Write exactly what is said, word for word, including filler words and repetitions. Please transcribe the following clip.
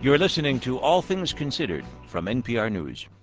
You're listening to All Things Considered from N P R News.